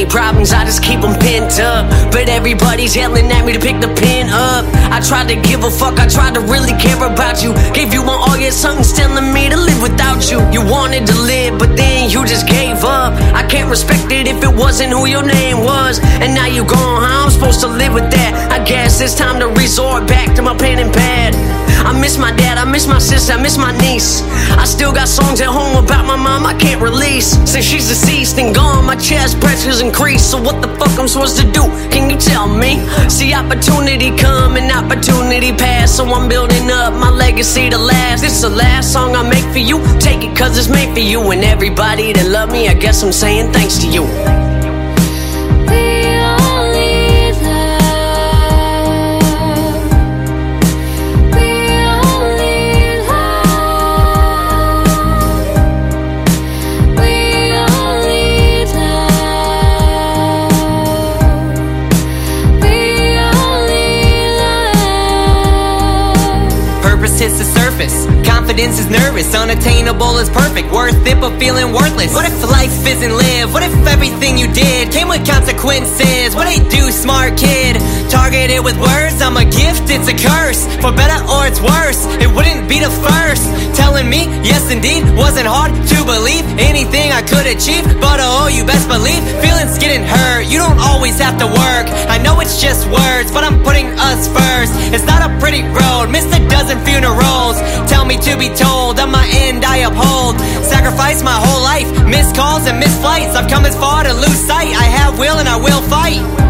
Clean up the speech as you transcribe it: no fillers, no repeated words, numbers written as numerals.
problems, I just keep them pent up. But everybody's yelling at me to pick the pen up. I tried to give a fuck, I tried to really care about you. Gave you my all, yet something's telling me to live without you. You wanted to live, but then you just gave up. I can't respect it if it wasn't who your name was. And now you gone, how I'm supposed to live with that? I guess it's time to resort back to my pen and pad. I miss my dad, I miss my sister, I miss my niece. I still got songs at home about my mom I can't release. Since she's deceased and gone, my chest pressures increase. So what the fuck I'm supposed to do? Can you tell me? See, opportunity come and opportunity pass, so I'm building up my legacy to last. This is the last song I make for you. Take it cause it's made for you. And everybody that love me, I guess I'm saying thanks to you. Hits the surface. Confidence is nervous, unattainable is perfect. Worth it but feeling worthless. What if life isn't lived? What if everything you did came with consequences? What they do, smart kid? Targeted with words, I'm a gift, it's a curse. For better or it's worse, it wouldn't be the first. Telling me, yes indeed, wasn't hard to believe anything I could achieve. But oh, you best believe, feelings getting hurt. You don't always have to work. I know it's just words, but I'm putting us first. It's not a pretty road, missed a dozen funerals. Tell me to be told, on my end I uphold. Sacrifice my whole life, missed calls and missed flights. I've come as far to lose sight. I have will and I will fight.